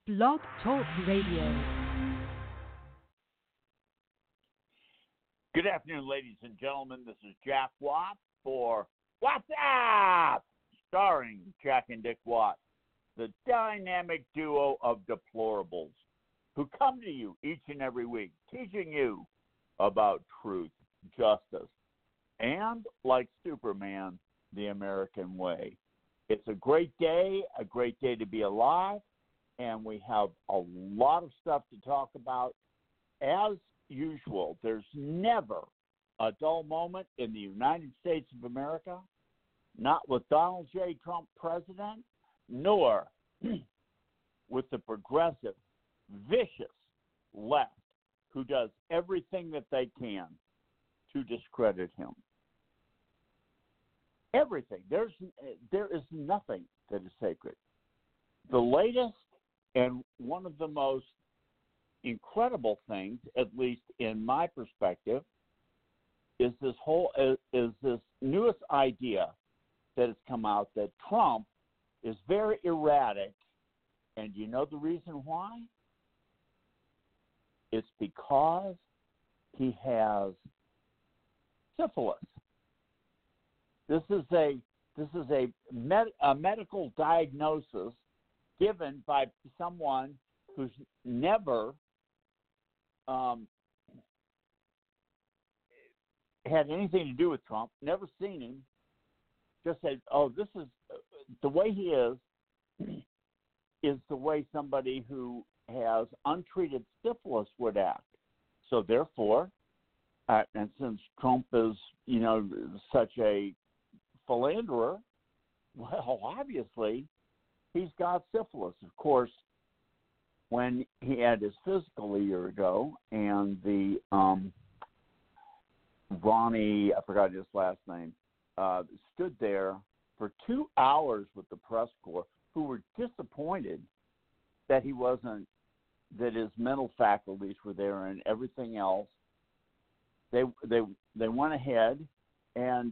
Blog Talk Radio. Good afternoon, ladies and gentlemen. This is Jack Watt for What's Up, starring Jack and Dick Watt, the dynamic duo of deplorables who come to you each and every week, teaching you about truth, justice, and, like Superman, the American way. It's a great day to be alive, and we have a lot of stuff to talk about. As usual, there's never a dull moment in the United States of America, not with Donald J. Trump president, nor with the progressive, vicious left who does everything that they can to discredit him. Everything. There is nothing that is sacred. The latest and one of the most incredible things, at least in my perspective, is this newest idea that has come out that Trump is very erratic, and you know the reason why? It's because he has syphilis. This is a medical diagnosis given by someone who's never had anything to do with Trump, never seen him, just said, oh, this is the way he is the way somebody who has untreated syphilis would act. So therefore, and since Trump is, such a philanderer, well, obviously, he's got syphilis. Of course, when he had his physical a year ago, and the Ronnie, I forgot his last name, stood there for 2 hours with the press corps, who were disappointed that that his mental faculties were there and everything else. They went ahead and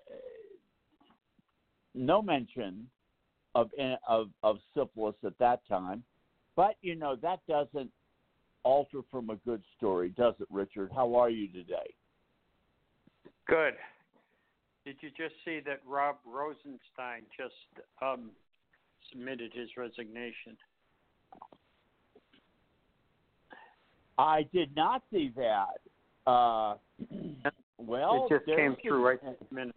no mention of syphilis at that time. But, that doesn't alter from a good story, does it, Richard? How are you today? Good. Did you just see that Rob Rosenstein just submitted his resignation? I did not see that. Well, it just came through right this minute.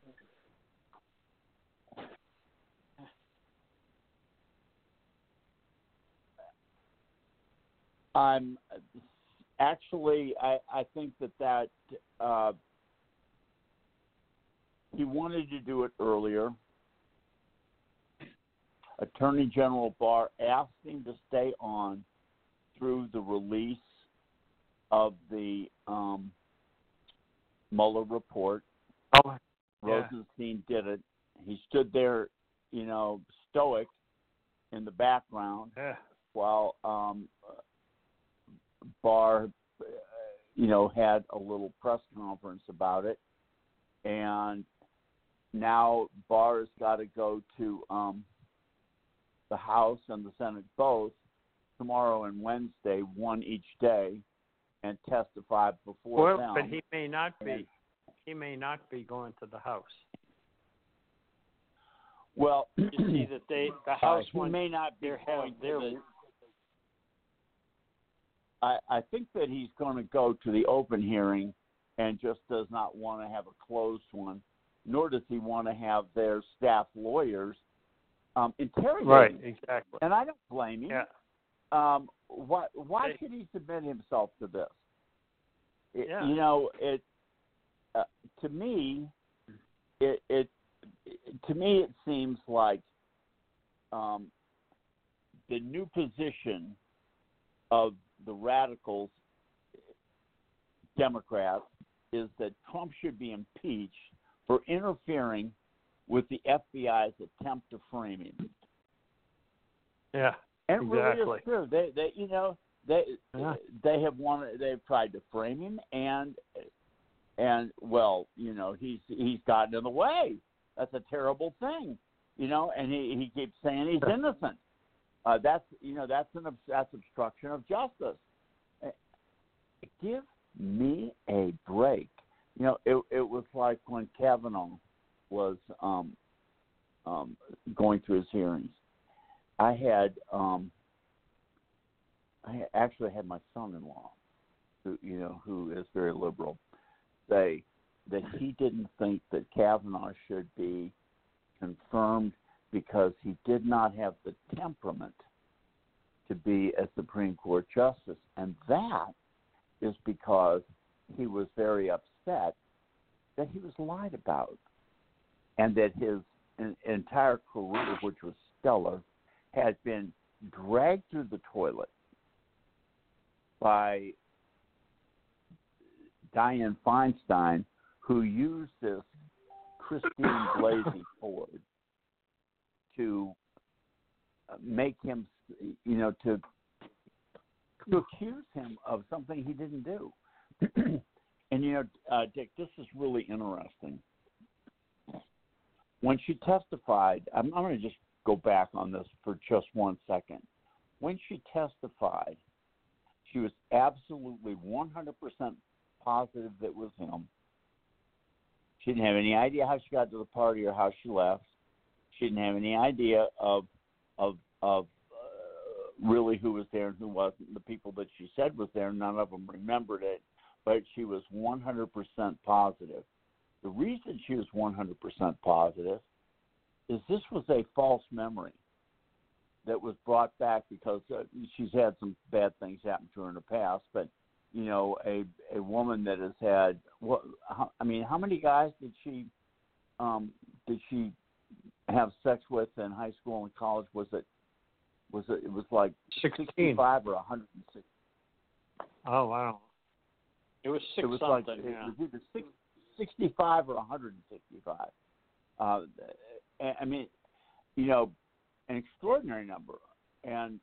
I'm actually, I think that he wanted to do it earlier. Attorney General Barr asked him to stay on through the release of the Mueller report. Oh, Rosenstein did it. He stood there, stoic in the background while Barr, had a little press conference about it. And now Barr's got to go to the House and the Senate both tomorrow and Wednesday, one each day, and testify before them. But he may not be. He may not be going to the House. Well, you see that the House he may not be going to the. I think that he's going to go to the open hearing and just does not want to have a closed one, nor does he want to have their staff lawyers interrogating. Right, exactly. And I don't blame him. Yeah. Why should he submit himself to this? To me, it seems like the new position of the radicals, Democrats, is that Trump should be impeached for interfering with the FBI's attempt to frame him. Yeah, and exactly. Really is true. They have wanted. They've tried to frame him, and well, he's gotten in the way. That's a terrible thing, and he keeps saying he's innocent. That's obstruction of justice. Give me a break. It was like when Kavanaugh was going through his hearings. I actually had my son-in-law, who is very liberal, say that he didn't think that Kavanaugh should be confirmed because he did not have the temperament to be a Supreme Court justice. And that is because he was very upset that he was lied about and that his entire career, which was stellar, had been dragged through the toilet by Dianne Feinstein, who used this Christine Blasey Ford to make him, to accuse him of something he didn't do. And, Dick, this is really interesting. When she testified, I'm going to just go back on this for just 1 second. When she testified, she was absolutely 100% positive that it was him. She didn't have any idea how she got to the party or how she left. She didn't have any idea of really who was there and who wasn't. The people that she said was there, none of them remembered it, but she was 100% positive. The reason she was 100% positive is this was a false memory that was brought back because she's had some bad things happen to her in the past, but a woman that has had how many guys did she have sex with in high school and college? It was like 16. 65 or 160. Oh wow. It was six It was something. like it was either 65 or 165. An extraordinary number. And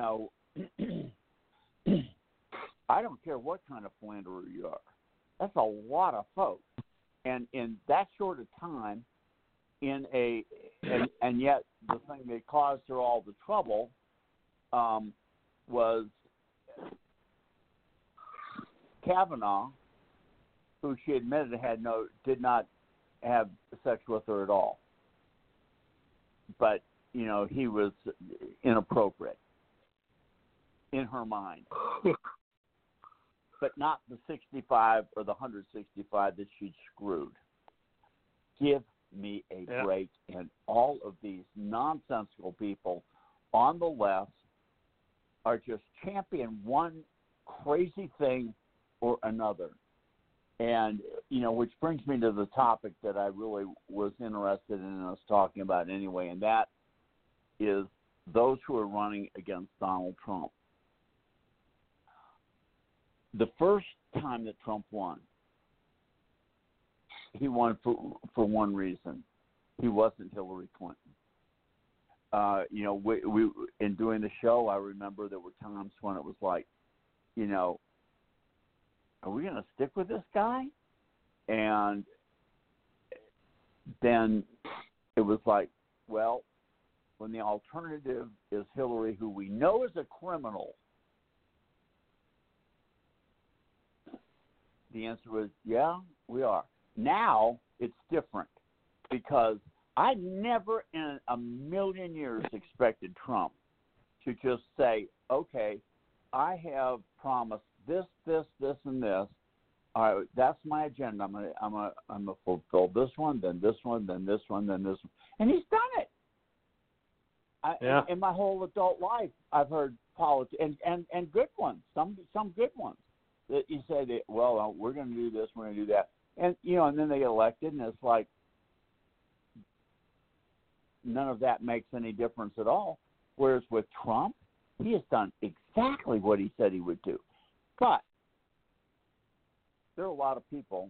I don't care what kind of philanderer you are. That's a lot of folks. And in that short of time, and yet the thing that caused her all the trouble was Kavanaugh, who she admitted did not have sex with her at all. But, he was inappropriate in her mind. But not the 65 or the 165 that she'd screwed. Give me a break. And all of these nonsensical people on the left are just championing one crazy thing or another. And, which brings me to the topic that I really was interested in us talking about anyway, and that is those who are running against Donald Trump. The first time that Trump won, he won for one reason. He wasn't Hillary Clinton. We in doing the show, I remember there were times when it was like, are we going to stick with this guy? And then it was like, well, when the alternative is Hillary, who we know is a criminal, the answer was, yeah, we are. Now it's different because I never in a million years expected Trump to just say, okay, I have promised this, and this. All right, that's my agenda. I'm gonna fulfill this one, then this one, then this one, then this one, and he's done it. In my whole adult life, I've heard politics and good ones, some good ones that you say that, well, we're going to do this, we're going to do that, and and then they get elected, and it's like none of that makes any difference at all. Whereas with Trump, he has done exactly what he said he would do. But there are a lot of people.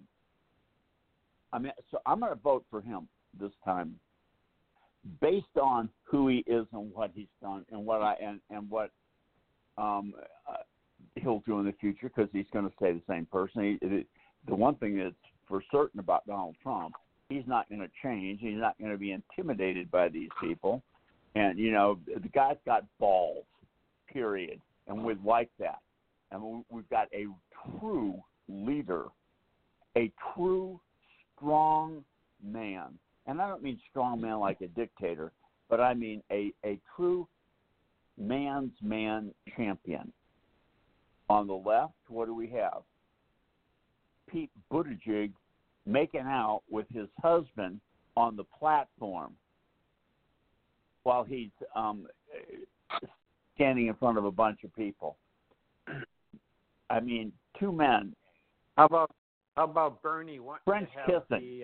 So I'm going to vote for him this time, based on who he is and what he's done and what he'll do in the future, because he's going to stay the same person. The one thing that's for certain about Donald Trump, he's not going to change. He's not going to be intimidated by these people. And, the guy's got balls, period. And we like that. And we've got a true leader, a true strong man. And I don't mean strong man like a dictator, but I mean a true man's man champion. On the left, what do we have? Pete Buttigieg making out with his husband on the platform while he's standing in front of a bunch of people. I mean, two men. How about Bernie wanting French to have kissing.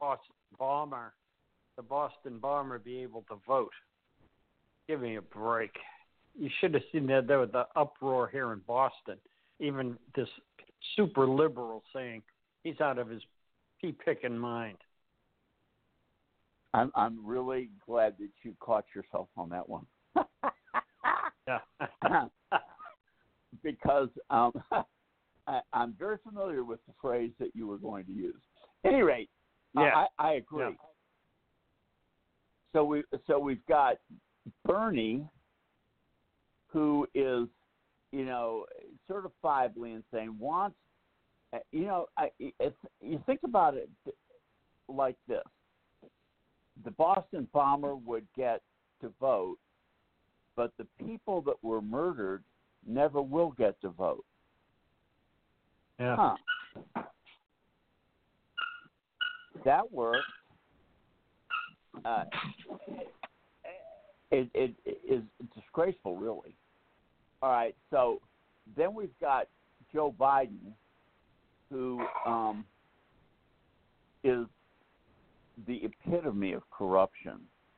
the Boston bomber, be able to vote? Give me a break. You should have seen that there was the uproar here in Boston. Even this super liberal saying he's out of his pea-picking mind. I'm really glad that you caught yourself on that one. Yeah. Because I'm very familiar with the phrase that you were going to use. At any rate, Yeah. I agree. Yeah. So we've got Bernie, who is, certifiably insane, wants, you think about it like this. The Boston bomber would get to vote, but the people that were murdered never will get to vote. Yeah. Huh. That works. It is disgraceful, really. All right, so then we've got Joe Biden, who is the epitome of corruption.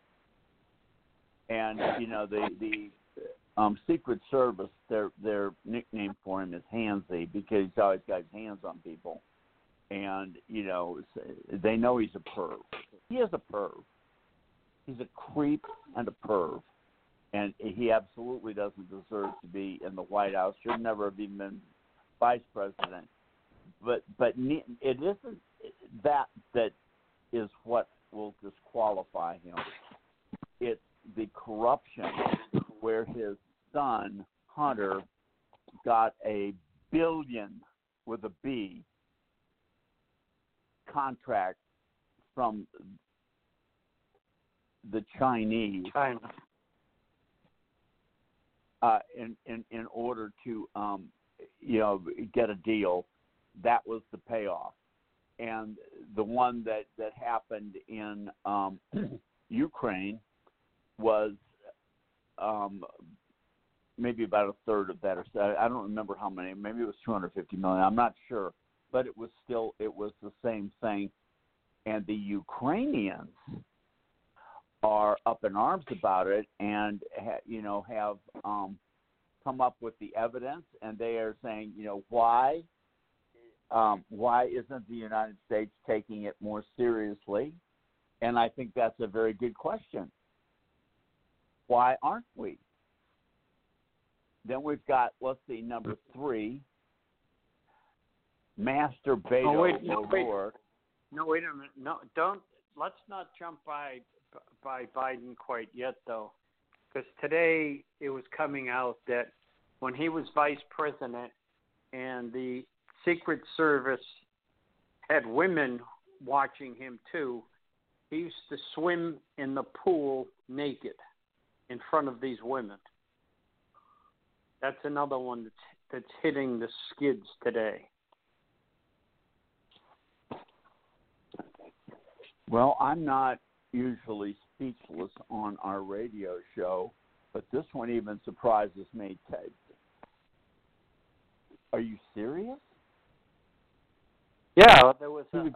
And, the Secret Service, their nickname for him is Handsy, because he's always got his hands on people. And, they know he's a perv. He is a perv. He's a creep and a perv. And he absolutely doesn't deserve to be in the White House. Should never have even been vice president. But it isn't that is what will disqualify him. It's the corruption where his son, Hunter, got a billion with a B contract from the Chinese. China. In order to get a deal. That was the payoff. And the one that happened in Ukraine was maybe about a third of that, or so. I don't remember how many. Maybe it was $250 million. I'm not sure, but it was the same thing. And the Ukrainians are up in arms about it, and have come up with the evidence, and they are saying, why isn't the United States taking it more seriously? And I think that's a very good question. Why aren't we? Then we've got, let's see, number 3, Master Beto O'Rourke. No, wait a minute. No, don't. Let's not jump by Biden quite yet, though, because today it was coming out that when he was vice president and the Secret Service had women watching him too, he used to swim in the pool naked in front of these women. That's another one that's hitting the skids today. Well, I'm not usually speechless on our radio show, but this one even surprises me. Are you serious? Yeah, there was a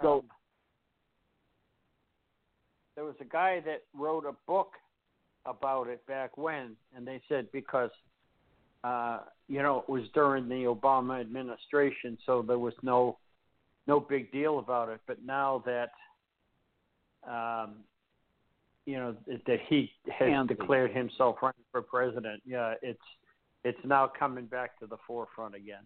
guy that wrote a book about it back when, and they said because it was during the Obama administration, so there was no big deal about it. But now that that he has declared himself running for president, yeah, it's now coming back to the forefront again.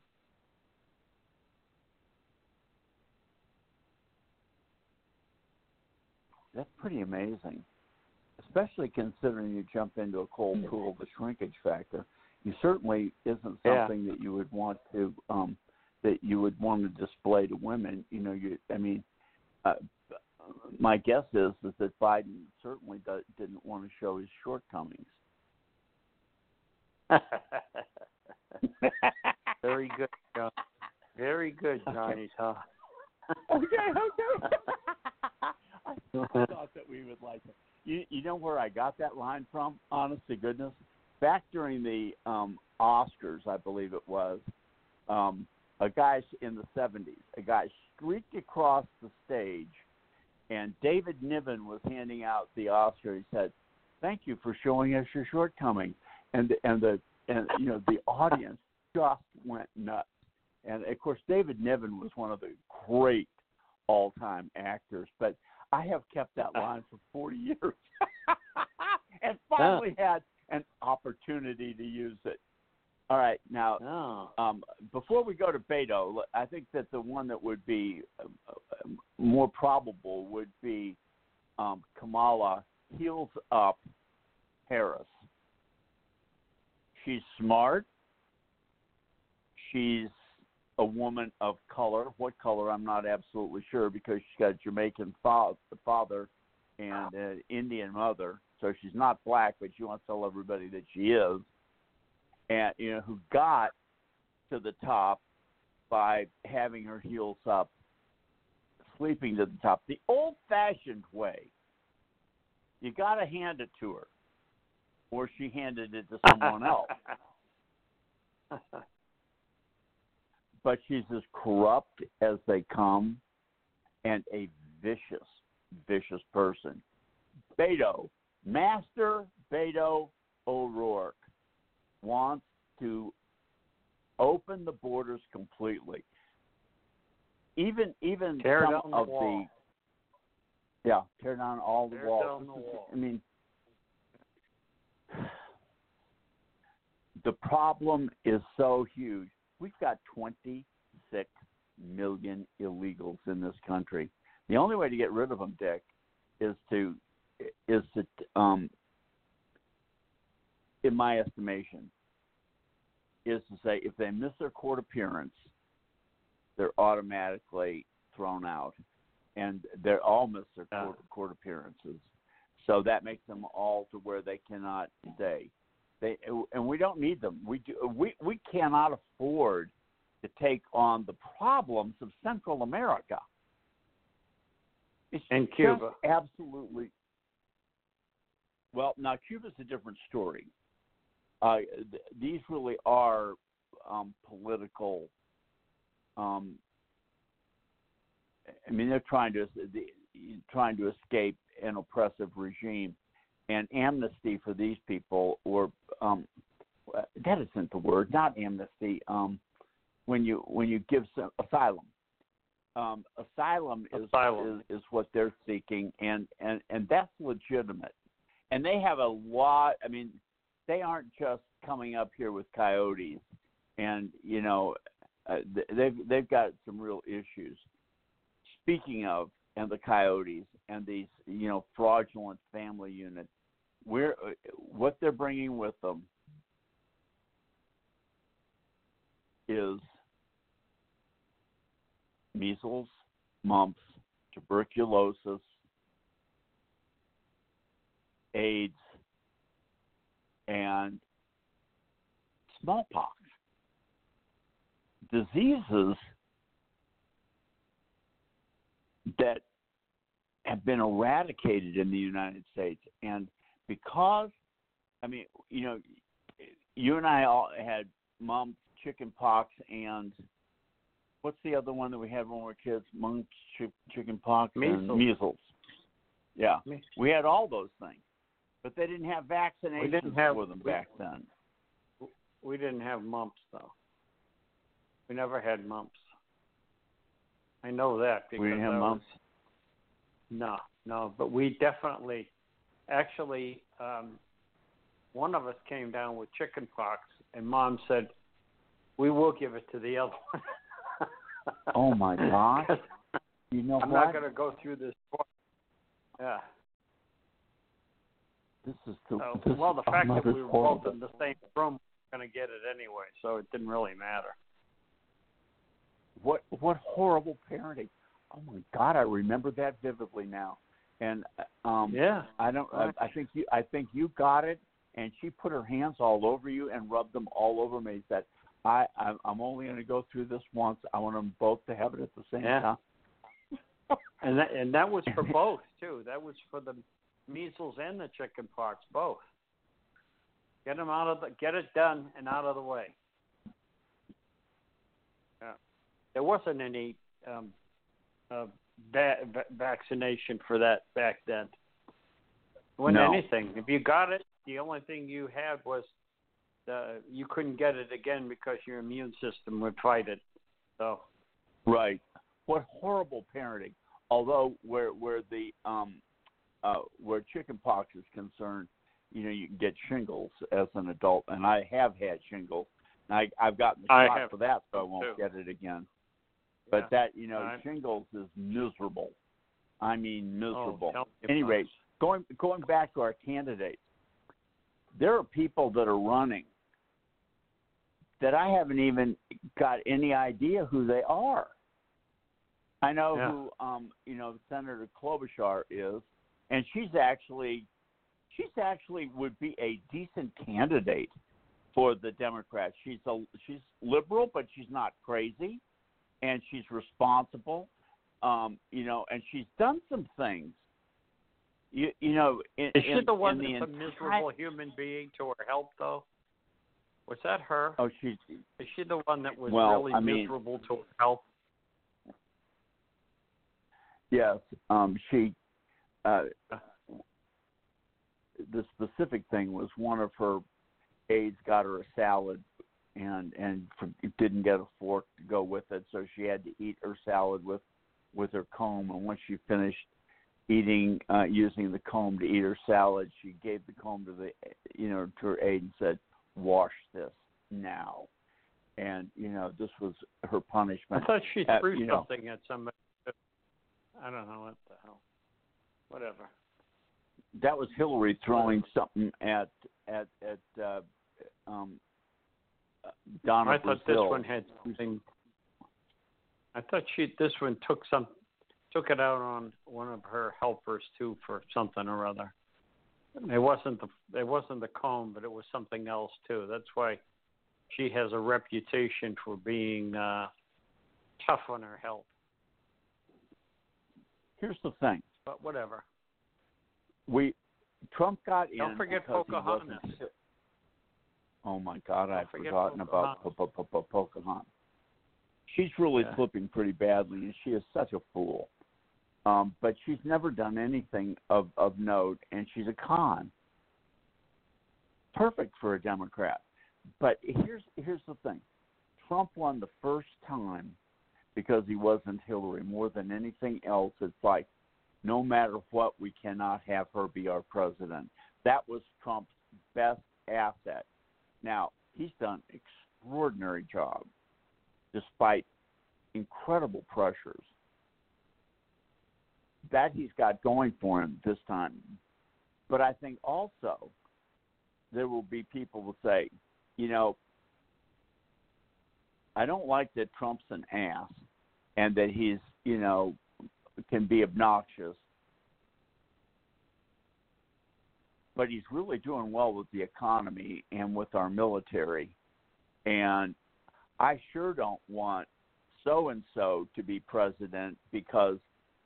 That's pretty amazing, especially considering you jump into a cold pool of the shrinkage factor. You certainly isn't something that you would want to display to women. My guess is that Biden certainly didn't want to show his shortcomings. Very good, John. Very good, Johnny. Okay. I thought that we would like it. You know where I got that line from? Honest to goodness, back during the Oscars, I believe it was, a guy in the 70s, a guy streaked across the stage, and David Niven was handing out the Oscar. He said, "Thank you for showing us your shortcomings," and the audience just went nuts. And of course, David Niven was one of the great all-time actors, but I have kept that line for 40 years and finally had an opportunity to use it. All right, now, before we go to Beto, I think that the one that would be more probable would be Kamala heels up Harris. She's smart. She's a woman of color. What color, I'm not absolutely sure, because she's got a Jamaican father and an Indian mother. So she's not black, but she wants to tell everybody that she is. And, who got to the top by having her heels up, sleeping to the top. The old-fashioned way, you got to hand it to her, or she handed it to someone else. But she's as corrupt as they come, and a vicious, vicious person. Master Beto O'Rourke wants to open the borders completely. Even tear some down the of wall. Tear down all the walls. Down the wall. I mean, the problem is so huge. We've got 26 million illegals in this country. The only way to get rid of them, Dick, is to in my estimation, is to say if they miss their court appearance, they're automatically thrown out, and they all miss their court appearances. So that makes them all to where they cannot stay. And we don't need them. We cannot afford to take on the problems of Central America. It's and Cuba. Absolutely. Well, now Cuba's a different story. These really are political. They're trying to escape an oppressive regime, and amnesty for these people, or that isn't the word. Not amnesty. When you give some asylum. Asylum is what they're seeking, and that's legitimate. And they have a lot. They aren't just coming up here with coyotes, and they've got some real issues. Speaking of, and the coyotes and these fraudulent family units, what they're bringing with them is measles, mumps, tuberculosis, AIDS, and smallpox. Diseases that have been eradicated in the United States. And because, you and I all had mumps, chicken pox, and what's the other one that we had when we were kids? Mumps, chicken pox, and measles. Yeah. We had all those things. But they didn't have vaccinations for them back then. We didn't have mumps, though. We never had mumps. I know that. Because we didn't have mumps? No. But we definitely, actually, one of us came down with chicken pox, and Mom said, we will give it to the other one. Oh, my gosh. I'm not going to go through this. Yeah. This is the well, the fact that we were horrible. both in the same room, we were going to get it anyway, so it didn't really matter. What horrible parenting! Oh my God, I remember that vividly now. And Yeah. I think you got it. And she put her hands all over you and rubbed them all over me. Said, I'm only going to go through this once. I want them both to have it at the same time. And that was for both too. That was for the measles and the chicken pox, both. Get it done and out of the way. Yeah. There wasn't any vaccination for that back then. It wasn't anything. If you got it, the only thing you had was you couldn't get it again because your immune system would fight it. So. Right. What horrible parenting. Although where chicken pox is concerned, you can get shingles as an adult, and I have had shingles. And I've gotten the shot for that, so I won't get it again. But that, shingles is miserable. I mean, miserable. Anyway, going back to our candidates, there are people that are running that I haven't even got any idea who they are. I know who Senator Klobuchar is, and she's actually would be a decent candidate for the Democrats. She's liberal, but she's not crazy, and she's responsible, and she's done some things. Is she the one that's a miserable human being to her health, though? Was that her? Oh, is she the one that was miserable to her health? Yes, she. The specific thing was one of her aides got her a salad, and didn't get a fork to go with it, so she had to eat her salad with her comb. And once she finished eating, using the comb to eat her salad, she gave the comb to to her aide and said, "Wash this now." And this was her punishment. I thought she threw something at somebody. I don't know what the hell. Whatever. That was Hillary throwing something at Donna I thought Brazile. this one had something. I thought this one took it out on one of her helpers too for something or other. It wasn't the comb, but it was something else too. That's why she has a reputation for being tough on her health. Here's the thing. But whatever. Trump got in. Don't forget Pocahontas. Oh my God, I've forgotten about Pocahontas. She's really slipping pretty badly, and she is such a fool. But she's never done anything of note, and she's a con. Perfect for a Democrat. But here's the thing. Trump won the first time because he wasn't Hillary. More than anything else, it's like, no matter what, we cannot have her be our president. That was Trump's best asset. Now, he's done an extraordinary job despite incredible pressures that he's got going for him this time. But I think also there will be people who say, I don't like that Trump's an ass and that he's, can be obnoxious, but he's really doing well with the economy and with our military. And I sure don't want so-and-so to be president because,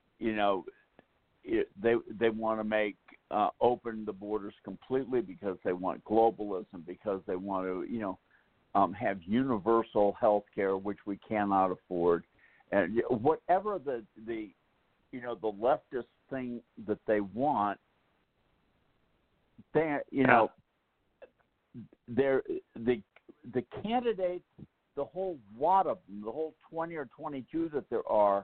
they want to make open the borders completely, because they want globalism, because they want to, have universal health care, which we cannot afford. And whatever the leftist thing that they want, they're the candidates, the whole wad of them, the whole 20 or 22 that there are,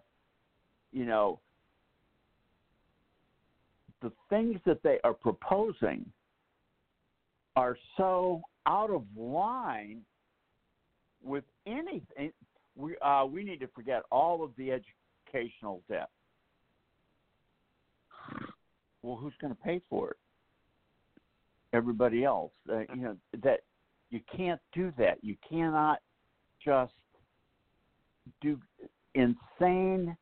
the things that they are proposing are so out of line with anything. We need to forget all of the educational debt. Well, who's going to pay for it? everybody else. That you can't do that. You cannot just do insane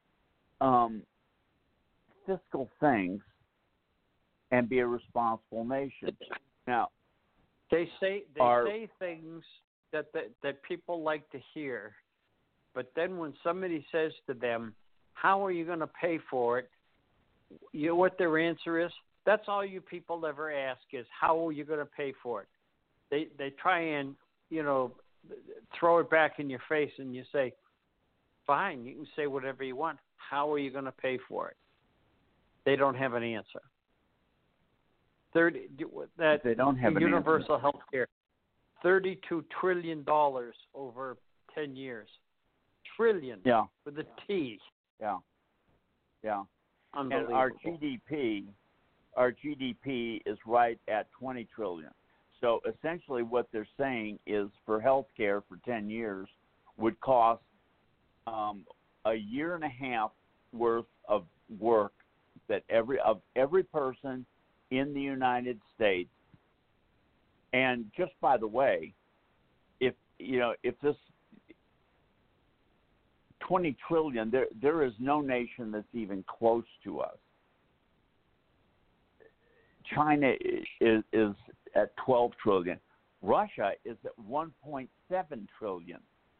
fiscal things and be a responsible nation. Now, they say things that people like to hear, but then when somebody says to them, "How are you going to pay for it?" You know what their answer is? That's all you people ever ask is, "How are you going to pay for it?" They try and throw it back in your face, and you say, "Fine, you can say whatever you want. How are you going to pay for it?" They don't have an answer. They don't have an universal health care, $32 trillion over 10 years. Trillion. Yeah. With a T. Yeah. Yeah. And our GDP is right at 20 trillion. So essentially what they're saying is for health care for 10 years would cost a year and a half worth of work that every person in the United States. And just by the way, if this 20 trillion, there is no nation that's even close to us. China is at 12 trillion. Russia is at 1.7 trillion.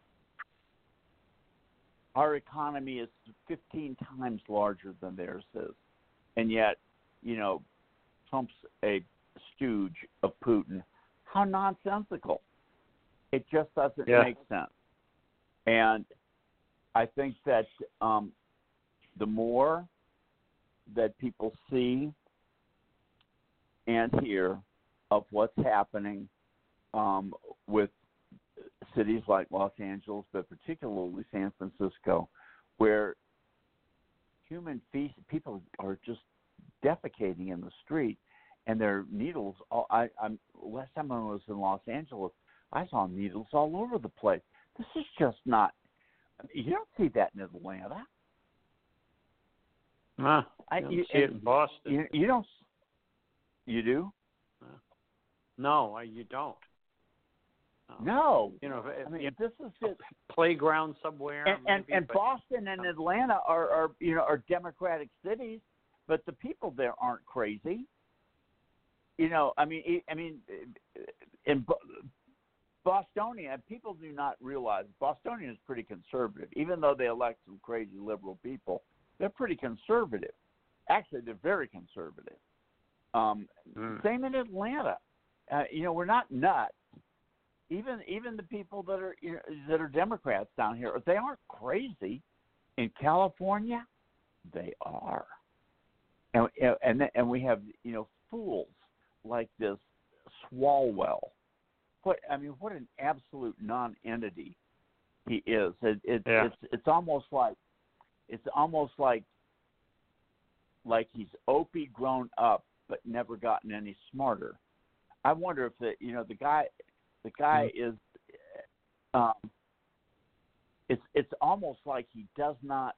Our economy is 15 times larger than theirs is. And yet, Trump's a stooge of Putin. How nonsensical. It just doesn't make sense. And I think that the more that people see and hear of what's happening with cities like Los Angeles, but particularly San Francisco, where people are just defecating in the street, and their needles. Last time I was in Los Angeles, I saw needles all over the place. This is just not. You don't see that in Atlanta. You see it in Boston. You don't. You do? No, you don't. No. This is just playground somewhere. And Boston and Atlanta are democratic cities, but the people there aren't crazy. In Bostonia, people do not realize Bostonia is pretty conservative, even though they elect some crazy liberal people. They're pretty conservative. Actually, they're very conservative. Same in Atlanta. We're not nuts. Even the people that are Democrats down here, they aren't crazy. In California, they are. And we have fools like this Swalwell. What an absolute non-entity he is. It's almost like he's Opie grown up but never gotten any smarter. I wonder if the guy is. It's almost like he does not.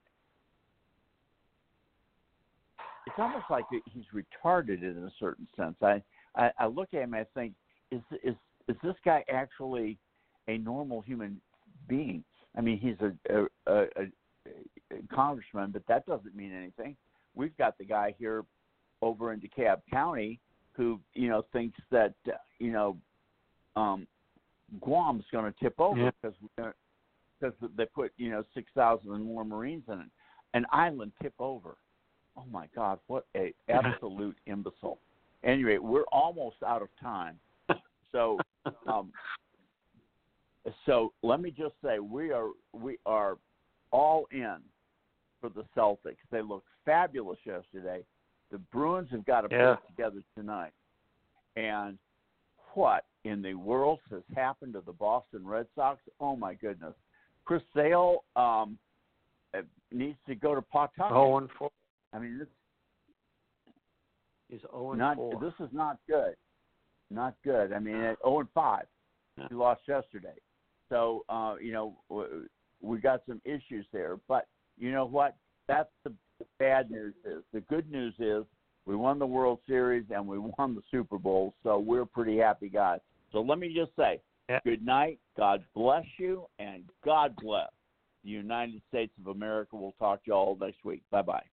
It's almost like he's retarded in a certain sense. I look at him and I think, is this guy actually a normal human being? I mean, he's a congressman, but that doesn't mean anything. We've got the guy here over in DeKalb County who thinks that Guam's going to tip over because they put 6,000 and more Marines in it. An island tip over. Oh my God! What a absolute imbecile. Anyway, we're almost out of time, so let me just say we are all in for the Celtics. They looked fabulous yesterday. The Bruins have got to put it together tonight. And what in the world has happened to the Boston Red Sox? Oh my goodness! Chris Sale needs to go to Pawtucket. 0-4. I mean, he's 0-4. This is not good. Not good. I mean, at 0-5, he lost yesterday. So we got some issues there. But you know what? That's the bad news. The good news is We won the World Series, and we won the Super Bowl, so we're pretty happy guys. So let me just say, Good night, God bless you, and God bless the United States of America. We'll talk to you all next week. Bye-bye.